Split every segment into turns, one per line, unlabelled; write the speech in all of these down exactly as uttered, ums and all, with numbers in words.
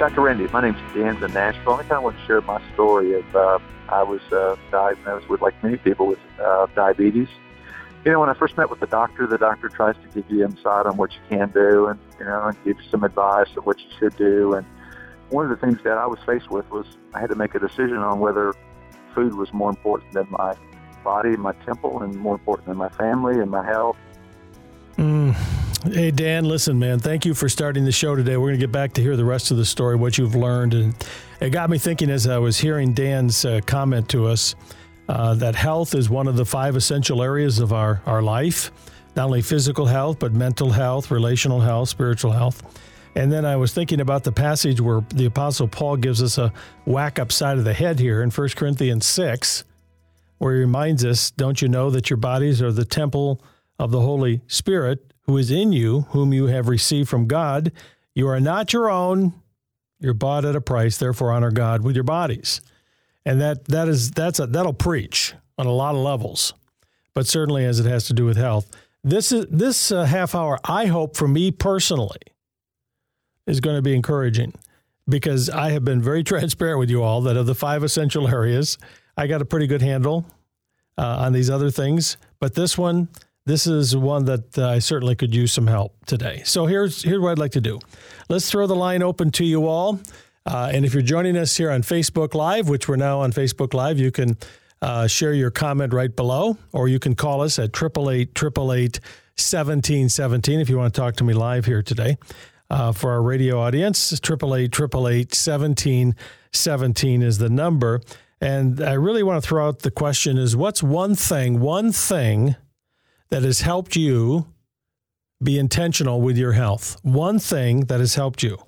Doctor Randy, my name's Dan in Nashville. I kind of want to share my story of uh, I was uh, diagnosed with, like many people, with uh, diabetes. You know, when I first met with the doctor, the doctor tries to give you insight on what you can do and, you know, and give you some advice of what you should do. And one of the things that I was faced with was I had to make a decision on whether food was more important than my body, my temple, and more important than my family and my health.
Mm. Hey, Dan, listen, man, thank you for starting the show today. We're going to get back to hear the rest of the story, what you've learned. And it got me thinking as I was hearing Dan's uh, comment to us uh, that health is one of the five essential areas of our, our life, not only physical health, but mental health, relational health, spiritual health. And then I was thinking about the passage where the Apostle Paul gives us a whack upside of the head here in First Corinthians six, where he reminds us, don't you know that your bodies are the temple of the Holy Spirit, who is in you, whom you have received from God. You are not your own. You're bought at a price. Therefore, honor God with your bodies. And that that is that's a, that'll preach on a lot of levels, but certainly as it has to do with health. This is this uh, half hour, I hope, for me personally, is going to be encouraging, because I have been very transparent with you all that of the five essential areas, I got a pretty good handle uh, on these other things, but this one. This is one that uh, I certainly could use some help today. So here's here's what I'd like to do. Let's throw the line open to you all. Uh, and if you're joining us here on Facebook Live, which we're now on Facebook Live, you can uh, share your comment right below, or you can call us at eight eight eight, eight eight eight, one seven one seven if you want to talk to me live here today. Uh, for our radio audience, eight eight eight, eight eight eight, one seven one seven is the number. And I really want to throw out the question is, what's one thing, one thing that has helped you be intentional with your health? One thing that has helped you.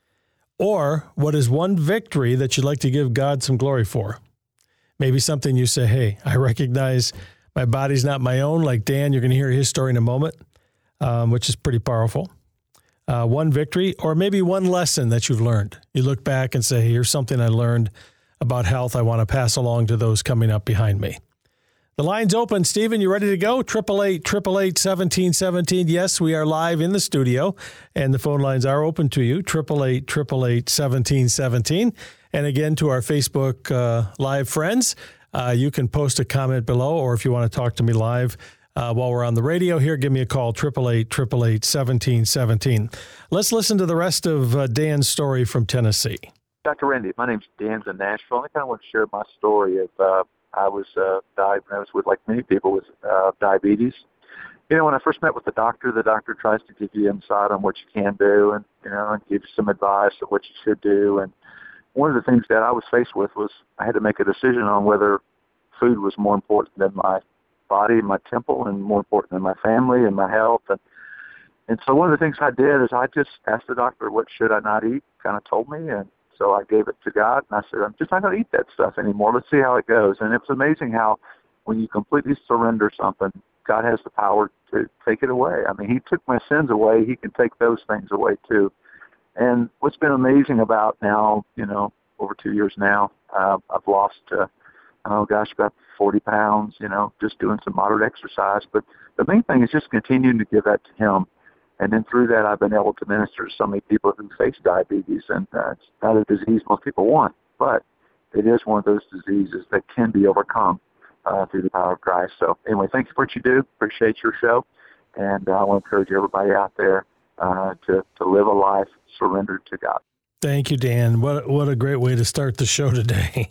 Or what is one victory that you'd like to give God some glory for? Maybe something you say, hey, I recognize my body's not my own. Like Dan, you're going to hear his story in a moment, um, which is pretty powerful. Uh, one victory, or maybe one lesson that you've learned. You look back and say, hey, here's something I learned about health I want to pass along to those coming up behind me. The line's open. Stephen, you ready to go? eight eight eight, eight eight eight, one seven one seven. Yes, we are live in the studio, and the phone lines are open to you, eight eight eight, eight eight eight, one seven one seven. And again, to our Facebook uh, Live friends, uh, you can post a comment below, or if you want to talk to me live uh, while we're on the radio here, give me a call, eight eight eight, eight eight eight, one seven one seven. Let's listen to the rest of uh, Dan's story from Tennessee.
Doctor Randy, my name's Dan in Nashville. I kind of want to share my story of uh, I was uh, diagnosed with, like many people, with uh, diabetes. You know, when I first met with the doctor, the doctor tries to give you insight on what you can do and, you know, and give you some advice of what you should do. And one of the things that I was faced with was I had to make a decision on whether food was more important than my body, my temple, and more important than my family and my health. And, and so one of the things I did is I just asked the doctor, what should I not eat, kind of told me, and so I gave it to God, and I said, I'm just not going to eat that stuff anymore. Let's see how it goes. And it was amazing how when you completely surrender something, God has the power to take it away. I mean, he took my sins away. He can take those things away too. And what's been amazing about now, you know, over two years now, uh, I've lost, uh, oh gosh, about forty pounds, you know, just doing some moderate exercise. But the main thing is just continuing to give that to him. And then through that, I've been able to minister to so many people who face diabetes. And uh, it's not a disease most people want, but it is one of those diseases that can be overcome uh, through the power of Christ. So anyway, thank you for what you do. Appreciate your show. And uh, I want to encourage everybody out there uh, to, to live a life surrendered to God.
Thank you, Dan. What, what a great way to start the show today.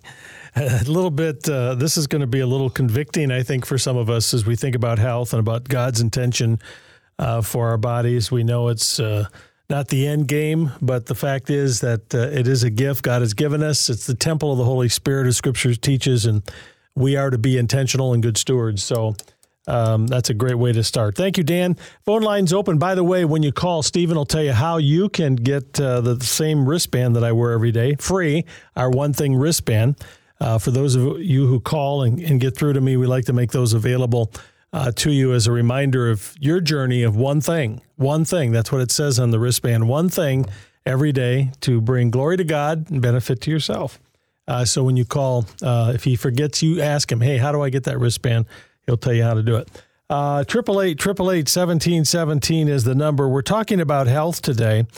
A little bit, uh, this is going to be a little convicting, I think, for some of us as we think about health and about God's intention Uh, for our bodies. We know it's uh, not the end game, but the fact is that uh, it is a gift God has given us. It's the temple of the Holy Spirit, as Scripture teaches, and we are to be intentional and good stewards. So um, that's a great way to start. Thank you, Dan. Phone line's open. By the way, when you call, Stephen will tell you how you can get uh, the same wristband that I wear every day, free, our One Thing wristband. Uh, for those of you who call and, and get through to me, we like to make those available Uh, to you as a reminder of your journey of one thing, one thing. That's what it says on the wristband, one thing every day to bring glory to God and benefit to yourself. Uh, so when you call, uh, if he forgets, you ask him, hey, how do I get that wristband? He'll tell you how to do it. Uh, eight eight eight, eight eight eight, one seven one seven is the number. We're talking about health today.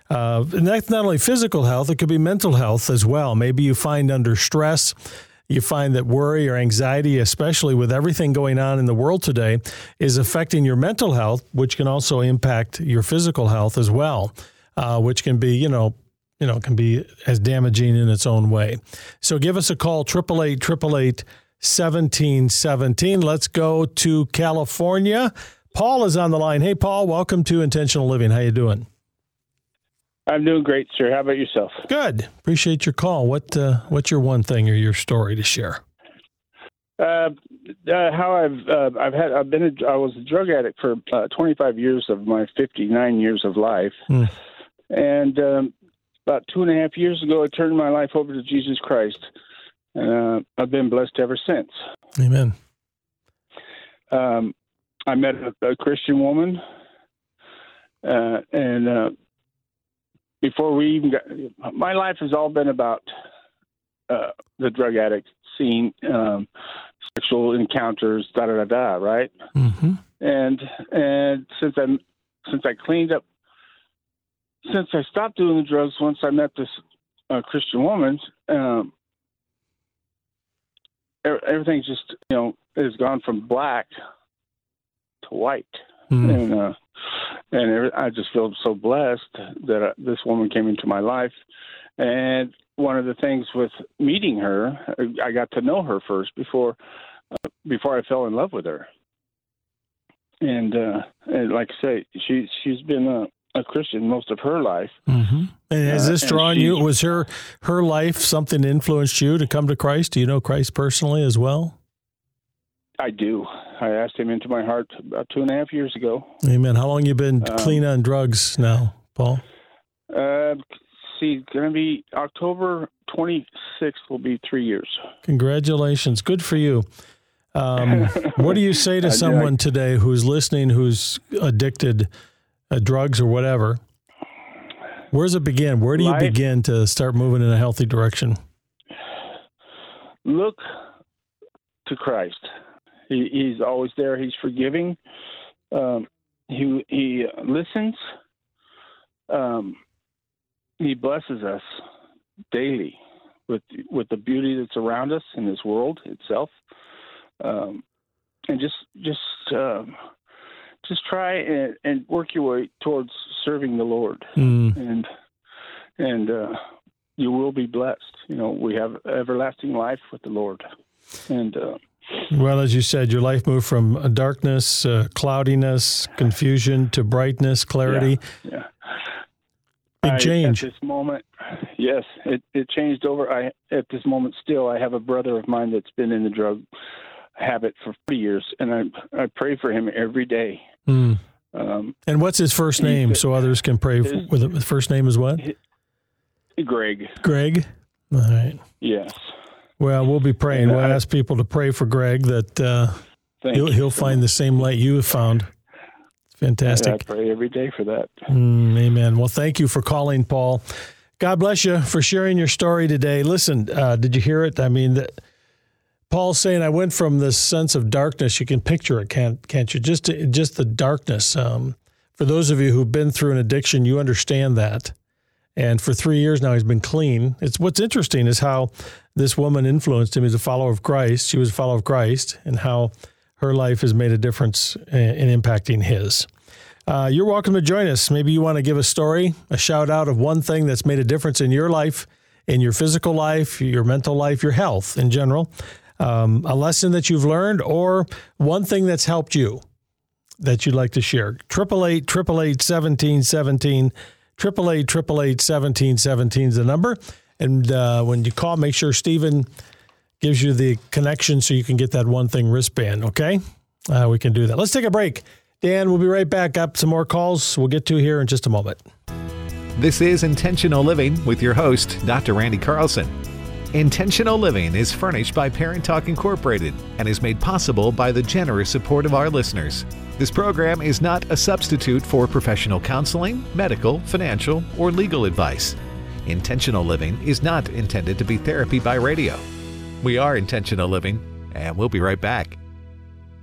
Uh, and that's not only physical health, it could be mental health as well. Maybe you find under stress, you find that worry or anxiety, especially with everything going on in the world today, is affecting your mental health, which can also impact your physical health as well, uh, which can be, you know, you know, can be as damaging in its own way. So give us a call, eight eight eight, eight eight eight, one seven one seven. Let's go to California. Paul is on the line. Hey, Paul, welcome to Intentional Living. How you doing?
I'm doing great, sir. How about yourself?
Good. Appreciate your call. What uh, What's your one thing or your story to share?
Uh, uh, how I've uh, I've had I've been a, I was a drug addict for uh, twenty-five years of my fifty-nine years of life, hmm. and um, about two and a half years ago, I turned my life over to Jesus Christ, and uh, I've been blessed ever since.
Amen.
Um, I met a, a Christian woman, uh, and uh, before we even got, my life has all been about uh, the drug addict scene, um, sexual encounters, da da da da, right?
Mm-hmm.
And and since I since I cleaned up, since I stopped doing the drugs, once I met this uh, Christian woman, um, everything's just you know has gone from black to white, mm-hmm. and uh, and I just feel so blessed that uh, this woman came into my life. And one of the things with meeting her, I got to know her first before uh, before I fell in love with her. And, uh, and like I say, she she's been a, a Christian most of her life.
Mm-hmm. And has this uh, drawn you? Was her her life something that influenced you to come to Christ? Do you know Christ personally as well?
I do. I asked him into my heart about two and a half years ago.
Amen. How long you been
um,
clean on drugs now, Paul?
Uh, see, going to be October twenty-sixth will be three years.
Congratulations. Good for you. Um, what do you say to someone today who's listening, who's addicted to drugs or whatever? Where does it begin? Where do you Life, begin to start moving in a healthy direction?
Look to Christ. He, he's always there. He's forgiving. Um, he he listens. Um, he blesses us daily with with the beauty that's around us in this world itself. Um, and just just uh, just try and, and work your way towards serving the Lord, mm. and and uh, you will be blessed. You know, we have everlasting life with the Lord, and. Uh,
Well, as you said, your life moved from darkness, uh, cloudiness, confusion to brightness, clarity.
Yeah. yeah.
Big
I,
change.
At this moment, yes, it, it changed over. I at this moment still, I have a brother of mine that's been in the drug habit for forty years, and I I pray for him every day.
Mm.
Um,
and what's his first name, so others can pray his, with it? His first name is what?
Greg.
Greg. All right.
Yes.
Well, we'll be praying. We'll I, ask people to pray for Greg that uh, he'll, he'll find the same light you have found. It's fantastic.
I pray every day for that.
Mm, amen. Well, thank you for calling, Paul. God bless you for sharing your story today. Listen, uh, did you hear it? I mean, the, Paul's saying, I went from this sense of darkness. You can picture it, can't can't you? Just just the darkness. Um, for those of you who've been through an addiction, you understand that. And for three years now, he's been clean. It's what's interesting is how this woman influenced him. He's a follower of Christ. She was a follower of Christ, and how her life has made a difference in, in impacting his. Uh, you're welcome to join us. Maybe you want to give a story, a shout out of one thing that's made a difference in your life, in your physical life, your mental life, your health in general, um, a lesson that you've learned, or one thing that's helped you that you'd like to share. eight eight eight, eight eight eight, one seven one seven. Triple eight, triple eight, seventeen seventeen is the number. And uh, when you call, make sure Stephen gives you the connection so you can get that one thing wristband, okay? Uh, we can do that. Let's take a break. Dan, we'll be right back. Got some more calls we'll get to here in just a moment.
This is Intentional Living with your host, Doctor Randy Carlson. Intentional Living is furnished by Parent Talk Incorporated and is made possible by the generous support of our listeners. This program is not a substitute for professional counseling, medical, financial, or legal advice. Intentional Living is not intended to be therapy by radio. We are Intentional Living, and we'll be right back.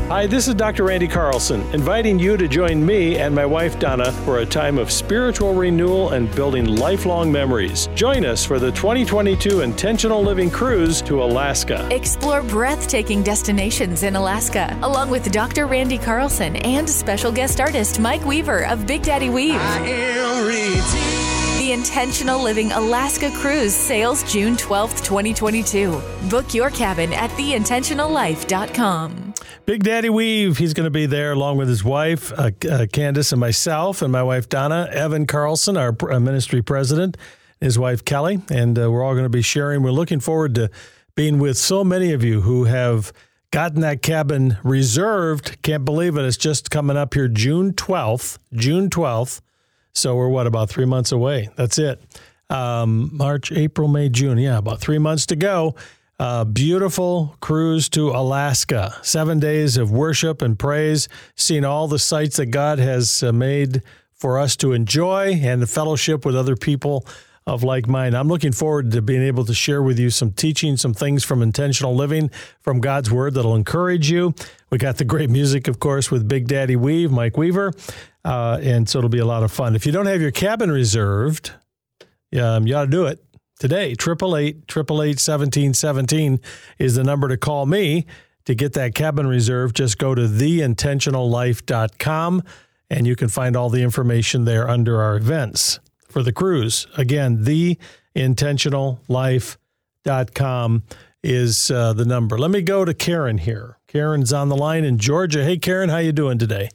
Hi, this is Doctor Randy Carlson, inviting you to join me and my wife Donna for a time of spiritual renewal and building lifelong memories. Join us for the twenty twenty-two Intentional Living Cruise to Alaska.
Explore breathtaking destinations in Alaska, along with Doctor Randy Carlson and special guest artist Mike Weaver of Big Daddy Weave.
I am redeemed.
The Intentional Living Alaska Cruise sails June twelfth, twenty twenty-two. Book your cabin at the intentional life dot com.
Big Daddy Weave, he's going to be there along with his wife, uh, uh, Candace, and myself, and my wife, Donna. Evan Carlson, our uh, ministry president, his wife, Kelly, and uh, we're all going to be sharing. We're looking forward to being with so many of you who have gotten that cabin reserved. Can't believe it. It's just coming up here June twelfth, June twelfth. So we're, what, about three months away? That's it. Um, March, April, May, June. Yeah, about three months to go. Uh, beautiful cruise to Alaska. Seven days of worship and praise, seeing all the sights that God has uh, made for us to enjoy and the fellowship with other people of like mind. I'm looking forward to being able to share with you some teaching, some things from intentional living, from God's Word that'll encourage you. We got the great music, of course, with Big Daddy Weave, Mike Weaver, uh, and so it'll be a lot of fun. If you don't have your cabin reserved, um, you ought to do it today. eight eight eight, eight eight eight, one seven one seven is the number to call me to get that cabin reserved. Just go to the intentional life dot com, and you can find all the information there under our events for the cruise. Again, the intentional life dot com is uh, the number. Let me go to Karen here. Karen's on the line in Georgia. Hey, Karen, how you doing today?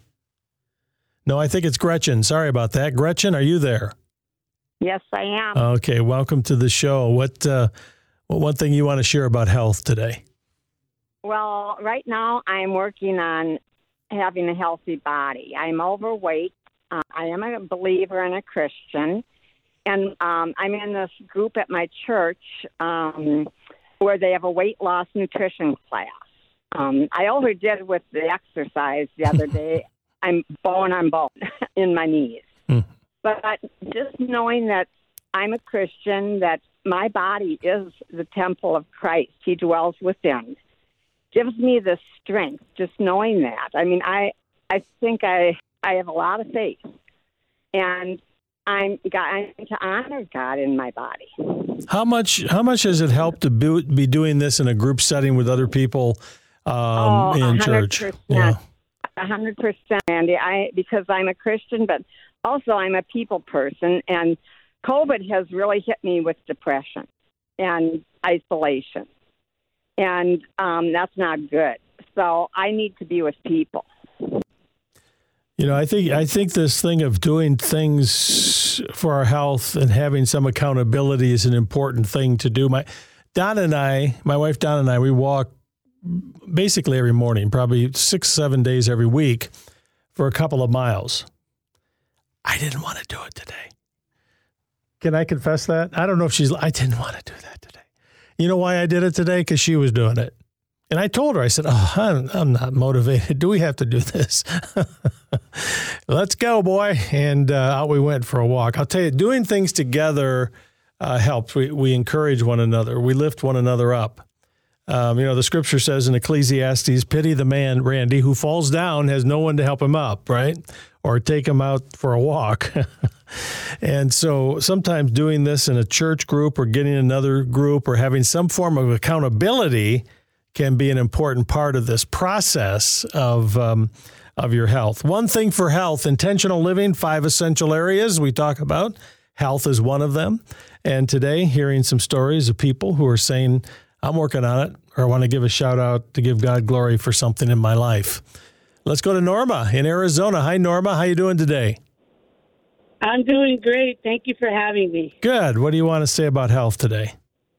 No, I think it's Gretchen. Sorry about that. Gretchen, are you there?
Yes, I am.
Okay, welcome to the show. What, uh, what one thing you want to share about health today?
Well, right now I'm working on having a healthy body. I'm overweight. Uh, I am a believer and a Christian. And um, I'm in this group at my church um, where they have a weight loss nutrition class. Um, I overdid with the exercise the other day. I'm bone on bone in my knees. Hmm. But just knowing that I'm a Christian, that my body is the temple of Christ, He dwells within, gives me the strength, just knowing that. I mean, I I think I, I have a lot of faith, and I'm, I'm to honor God in my body.
How much How much has it helped to be, be doing this in a group setting with other people um,
oh,
in
one hundred
church?
Yeah. one hundred percent, Andy, I, because I'm a Christian, but also I'm a people person, and COVID has really hit me with depression and isolation, and um, that's not good. So I need to be with people.
You know, I think I think this thing of doing things for our health and having some accountability is an important thing to do. My Donna and I, my wife Donna and I, we walk basically every morning, probably six, seven days every week for a couple of miles. I didn't want to do it today. Can I confess that? I don't know if she's, I didn't want to do that today. You know why I did it today? Because she was doing it. And I told her, I said, oh, I'm, I'm not motivated. Do we have to do this? Let's go, boy. And uh, out we went for a walk. I'll tell you, doing things together uh, helps. We, we encourage one another. We lift one another up. Um, you know, the scripture says in Ecclesiastes, pity the man, Randy, who falls down, has no one to help him up, right? Or take him out for a walk. And so sometimes doing this in a church group or getting another group or having some form of accountability can be an important part of this process of um, of your health. One thing for health, intentional living, five essential areas we talk about. Health is one of them. And today, hearing some stories of people who are saying, I'm working on it, or I want to give a shout out to give God glory for something in my life. Let's go to Norma in Arizona. Hi, Norma. How you doing today?
I'm doing great. Thank you for having me.
Good. What do you want to say about health today?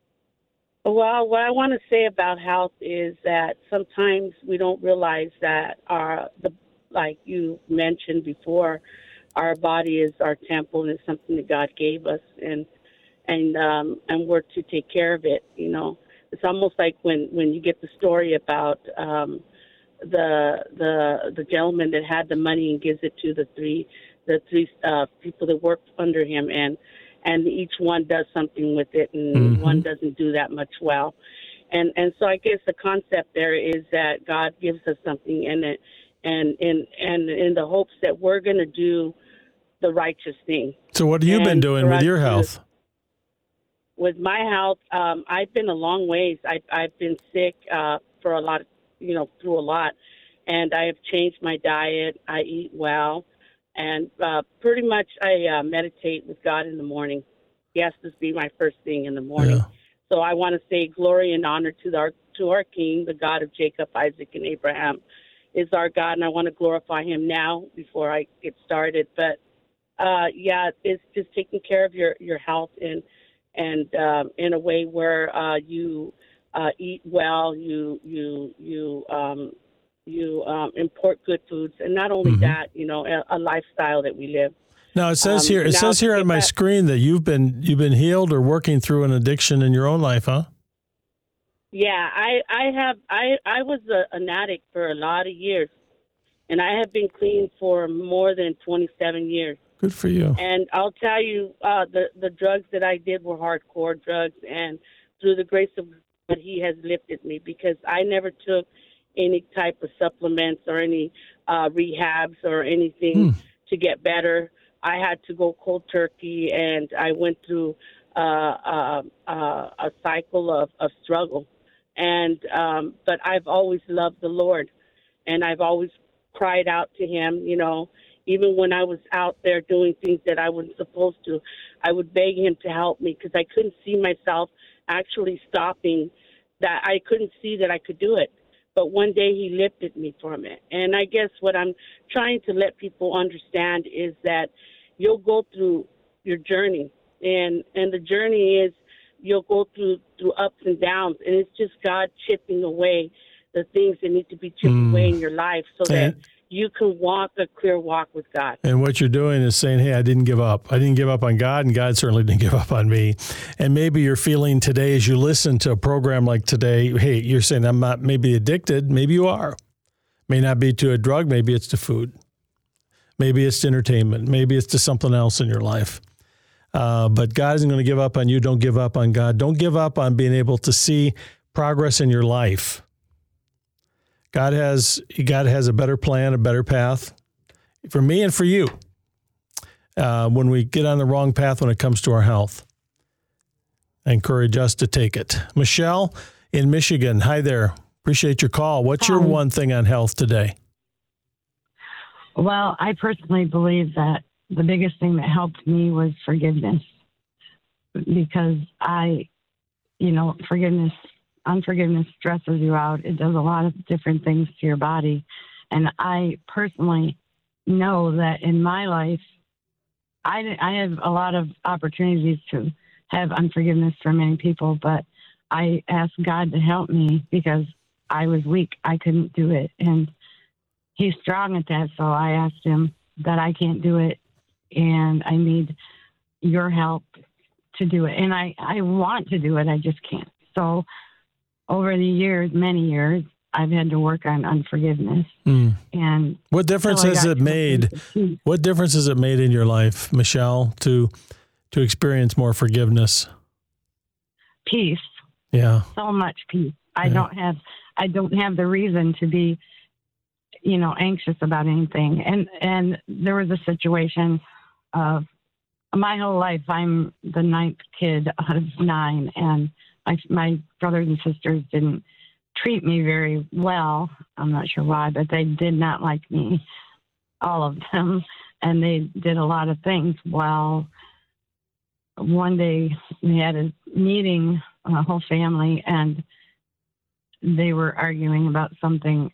Well, what I want to say about health is that sometimes we don't realize that our, the, like you mentioned before, our body is our temple and it's something that God gave us, and and um, and we're to take care of it. You know, it's almost like when, when you get the story about um, the the the gentleman that had the money and gives it to the three the three uh, people that work under him, and and each one does something with it, and mm-hmm. one doesn't do that much well. And and so I guess the concept there is that God gives us something in it, and in and in the hopes that we're going to do the righteous thing.
So what have you
and
been doing with your health?
With my health, um, I've been a long ways. I, I've been sick uh, for a lot, of, you know, through a lot, and I have changed my diet. I eat well, and uh, pretty much I uh, meditate with God in the morning. He has to be my first thing in the morning. Yeah. So I want to say glory and honor to our to our King, the God of Jacob, Isaac, and Abraham, is our God, and I want to glorify Him now before I get started. But uh, yeah, it's just taking care of your, your health and. And um, in a way where uh, you uh, eat well, you you you um, you um, import good foods, and not only mm-hmm. that, you know, a, a lifestyle that we live.
Now it says um, here, it says here on my that, screen that you've been you've been healed or working through an addiction in your own life, huh?
Yeah, I I have I I was a, an addict for a lot of years, and I have been clean for more than twenty-seven years.
Good for you.
And I'll tell you, uh, the, the drugs that I did were hardcore drugs, and through the grace of God, He has lifted me because I never took any type of supplements or any uh, rehabs or anything hmm. to get better. I had to go cold turkey, and I went through uh, uh, uh, a cycle of, of struggle. And um, but I've always loved the Lord, and I've always cried out to Him, you know. Even when I was out there doing things that I wasn't supposed to, I would beg Him to help me because I couldn't see myself actually stopping that. I couldn't see that I could do it. But one day He lifted me from it. And I guess what I'm trying to let people understand is that you'll go through your journey. And, and the journey is you'll go through, through ups and downs. And it's just God chipping away the things that need to be chipped mm. away in your life so that you can walk a clear walk with God.
And what you're doing is saying, hey, I didn't give up. I didn't give up on God, and God certainly didn't give up on me. And maybe you're feeling today as you listen to a program like today, hey, you're saying I'm not maybe addicted. Maybe you are. May not be to a drug. Maybe it's to food. Maybe it's to entertainment. Maybe it's to something else in your life. Uh, but God isn't going to give up on you. Don't give up on God. Don't give up on being able to see progress in your life. God has God has a better plan, a better path for me and for you uh, when we get on the wrong path when it comes to our health. I encourage us to take it. Michelle in Michigan, hi there. Appreciate your call. What's your um, one thing on health today?
Well, I personally believe that the biggest thing that helped me was forgiveness because I, you know, forgiveness Unforgiveness stresses you out. It does a lot of different things to your body. And I personally know that in my life, I, I have a lot of opportunities to have unforgiveness for many people, but I asked God to help me because I was weak. I couldn't do it. And He's strong at that. So I asked Him that I can't do it and I need your help to do it. And I, I want to do it. I just can't. So over the years, many years, I've had to work on unforgiveness. Mm. And
what difference has it made? What difference has it made in your life, Michelle, to to experience more forgiveness?
Peace.
Yeah.
So much peace. I yeah. don't have I don't have the reason to be, you know, anxious about anything. And and there was a situation of my whole life. I'm the ninth kid out of nine, and My, my brothers and sisters didn't treat me very well. I'm not sure why, but they did not like me, all of them. And they did a lot of things. Well, one day we had a meeting, a whole family, and they were arguing about something.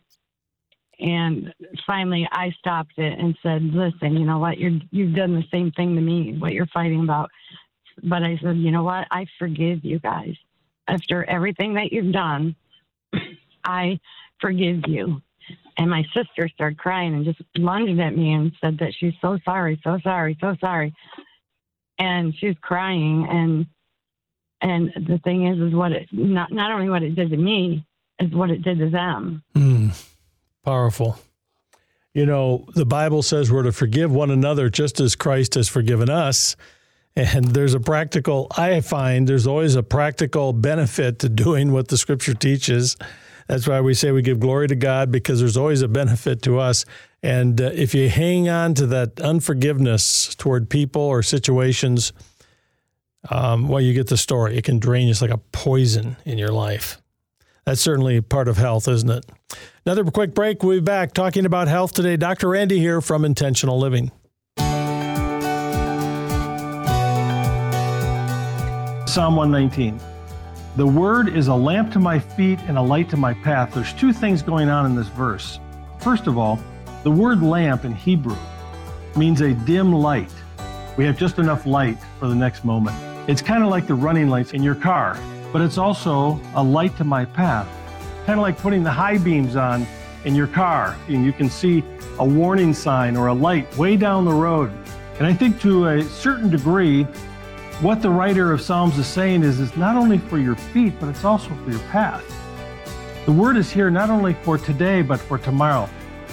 And finally I stopped it and said, listen, you know what? You're, you've done the same thing to me, what you're fighting about. But I said, you know what? I forgive you guys. After everything that you've done, I forgive you. And my sister started crying and just lunged at me and said that she's so sorry, so sorry, so sorry. And she was crying. And and the thing is, is what it, not, not only what it did to me, is what it did to them.
Mm, powerful. You know, the Bible says we're to forgive one another just as Christ has forgiven us. And there's a practical, I find there's always a practical benefit to doing what the Scripture teaches. That's why we say we give glory to God, because there's always a benefit to us. And uh, if you hang on to that unforgiveness toward people or situations, um, well, you get the story. It can drain you. It's like a poison in your life. That's certainly part of health, isn't it? Another quick break. We'll be back talking about health today. Doctor Randy here from Intentional Living. Psalm one nineteen. The word is a lamp to my feet and a light to my path. There's two things going on in this verse. First of all, the word lamp in Hebrew means a dim light. We have just enough light for the next moment. It's kind of like the running lights in your car, but it's also a light to my path. Kind of like putting the high beams on in your car, and you can see a warning sign or a light way down the road. And I think to a certain degree, what the writer of Psalms is saying is it's not only for your feet, but it's also for your path. The word is here not only for today, but for tomorrow.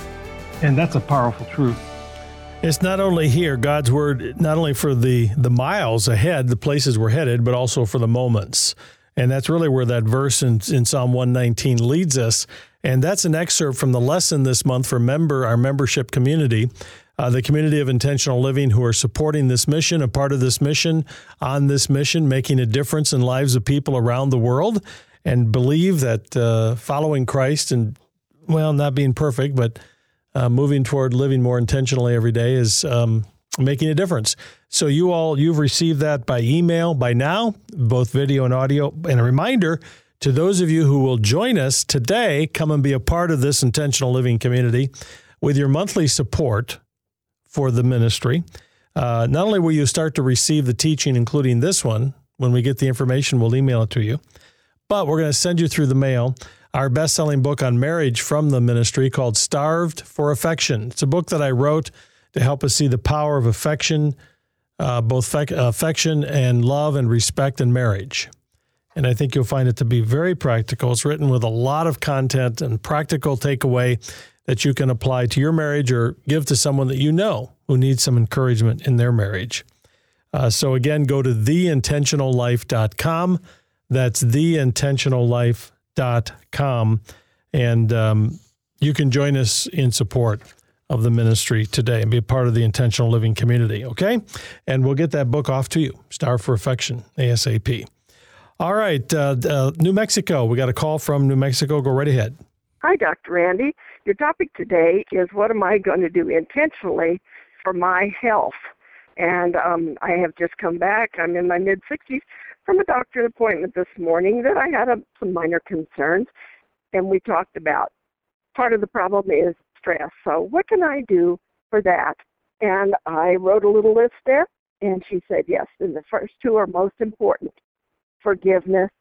And that's a powerful truth. It's not only here, God's word, not only for the, the miles ahead, the places we're headed, but also for the moments. And that's really where that verse in, in Psalm one nineteen leads us. And that's an excerpt from the lesson this month for member our membership community, uh, the community of Intentional Living who are supporting this mission, a part of this mission, on this mission, making a difference in lives of people around the world, and believe that uh, following Christ and, well, not being perfect, but uh, moving toward living more intentionally every day is um, making a difference. So you all, you've received that by email by now, both video and audio. And a reminder to those of you who will join us today, come and be a part of this Intentional Living community with your monthly support for the ministry. Uh, not only will you start to receive the teaching, including this one, when we get the information, we'll email it to you, but we're going to send you through the mail our best-selling book on marriage from the ministry called Starved for Affection. It's a book that I wrote to help us see the power of affection, uh, both fe- affection and love and respect in marriage. And I think you'll find it to be very practical. It's written with a lot of content and practical takeaway that you can apply to your marriage or give to someone that you know who needs some encouragement in their marriage. Uh, so again, go to the intentional life dot com. That's the intentional life dot com. And um, you can join us in support of the ministry today and be a part of the Intentional Living community, okay? And we'll get that book off to you, Starved for Affection, ASAP. All right, uh, uh, New Mexico. We got a call from New Mexico. Go right ahead.
Hi, Doctor Randy. Your topic today is what am I going to do intentionally for my health? And um, I have just come back. I'm in my mid-sixties from a doctor's appointment this morning that I had a, some minor concerns, and we talked about part of the problem is stress. So what can I do for that? And I wrote a little list there, and she said yes. And the first two are most important: forgiveness,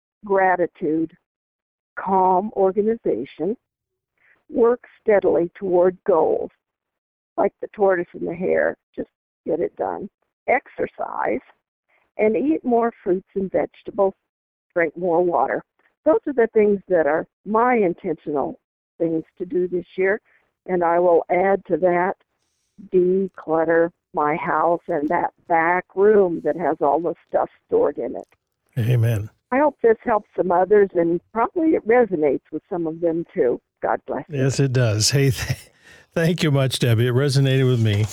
gratitude, calm organization, work steadily toward goals, like the tortoise and the hare, just get it done, exercise, and eat more fruits and vegetables, drink more water. Those are the things that are my intentional things to do this year, and I will add to that declutter my house and that back room that has all the stuff stored in it.
Amen.
I hope this helps some others, and probably it resonates with some of them too. God bless you.
Yes, it does. Hey, th- thank you much, Debbie. It resonated with me.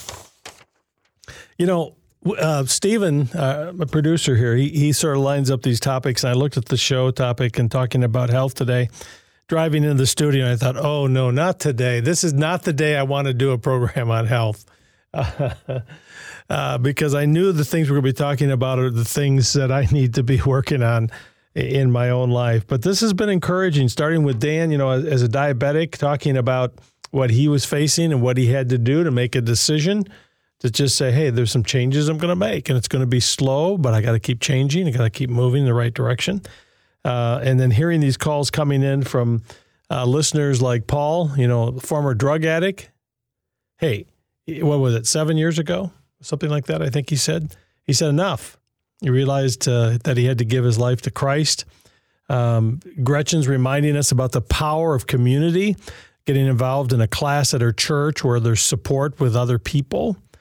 You know, uh, Stephen, uh, a producer here, he, he sort of lines up these topics. And I looked at the show topic and talking about health today, driving into the studio, and I thought, oh, no, not today. This is not the day I want to do a program on health. Uh, uh, because I knew the things we're going to be talking about are the things that I need to be working on in my own life. But this has been encouraging, starting with Dan, you know, as, as a diabetic, talking about what he was facing and what he had to do to make a decision to just say, hey, there's some changes I'm going to make, and it's going to be slow, but I got to keep changing. I got to keep moving in the right direction. Uh, and then hearing these calls coming in from uh, listeners like Paul, you know, former drug addict. Hey, what was it, seven years ago? Something like that, I think he said. He said enough. He realized uh, that he had to give his life to Christ. Um, Gretchen's reminding us about the power of community, getting involved in a class at her church where there's support with other people.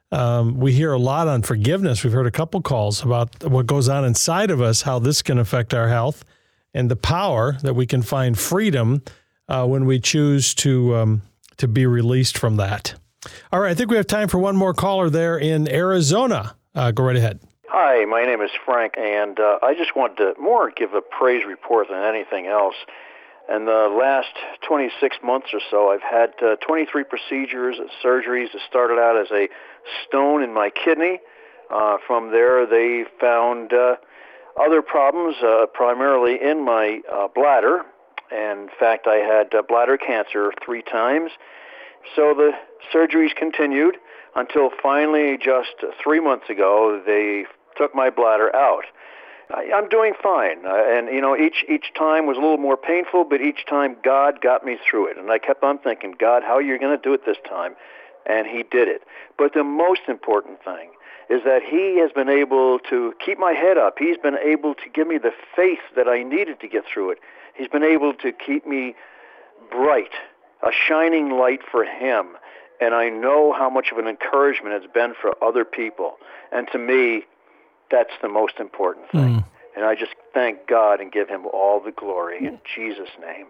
Um, we hear a lot on forgiveness. We've heard a couple calls about what goes on inside of us, how this can affect our health, and the power that we can find freedom uh, when we choose to um, to be released from that. All right, I think we have time for one more caller there in Arizona. Uh, go right ahead.
Hi, my name is Frank, and uh, I just wanted to more give a praise report than anything else. In the last twenty-six months or so, I've had uh, twenty-three procedures, surgeries. It started out as a stone in my kidney. Uh, from there, they found uh, other problems, uh, primarily in my uh, bladder. And in fact, I had uh, bladder cancer three times. So the surgeries continued until finally, just three months ago, they took my bladder out. I, I'm doing fine, uh, and you know, each each time was a little more painful, but each time God got me through it. And I kept on thinking, God, how are you going to do it this time? And He did it. But the most important thing is that He has been able to keep my head up. He's been able to give me the faith that I needed to get through it. He's been able to keep me bright, a shining light for Him. And I know how much of an encouragement it's been for other people. And to me, that's the most important thing. Mm. And I just thank God and give Him all the glory in Jesus' name.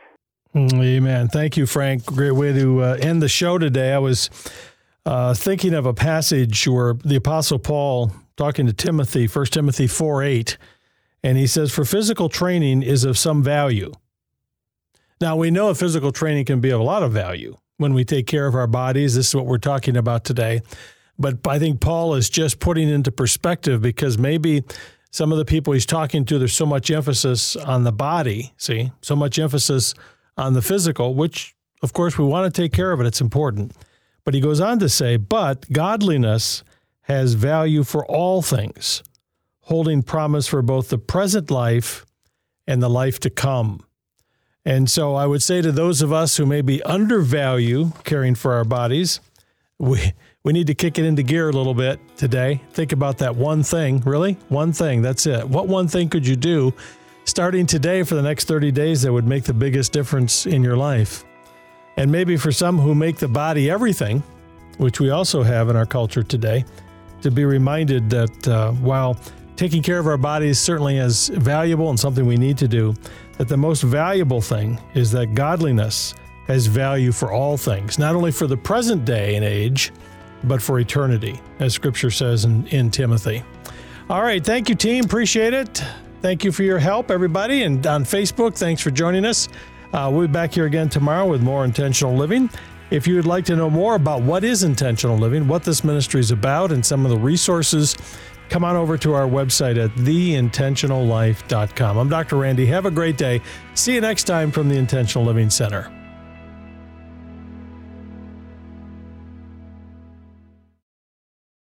Amen. Thank you, Frank. Great way to uh, end the show today. I was uh, thinking of a passage where the Apostle Paul, talking to Timothy, First Timothy four eight, and he says, "For physical training is of some value." Now, we know physical training can be of a lot of value when we take care of our bodies. This is what we're talking about today. But I think Paul is just putting into perspective, because maybe some of the people he's talking to, there's so much emphasis on the body, see, so much emphasis on the physical, which, of course, we want to take care of it. It's important. But he goes on to say, but godliness has value for all things, holding promise for both the present life and the life to come. And so I would say to those of us who maybe undervalue caring for our bodies, we we need to kick it into gear a little bit today. Think about that one thing. Really? One thing. That's it. What one thing could you do starting today for the next thirty days that would make the biggest difference in your life? And maybe for some who make the body everything, which we also have in our culture today, to be reminded that uh, while taking care of our bodies certainly is valuable and something we need to do, that the most valuable thing is that godliness has value for all things, not only for the present day and age, but for eternity, as Scripture says in, in Timothy. All right, thank you, team. Appreciate it. Thank you for your help, everybody. And on Facebook, thanks for joining us. Uh, we'll be back here again tomorrow with more Intentional Living. If you would like to know more about what is intentional living, what this ministry is about, and some of the resources, come on over to our website at the intentional life dot com. I'm Doctor Randy. Have a great day. See you next time from the Intentional Living Center.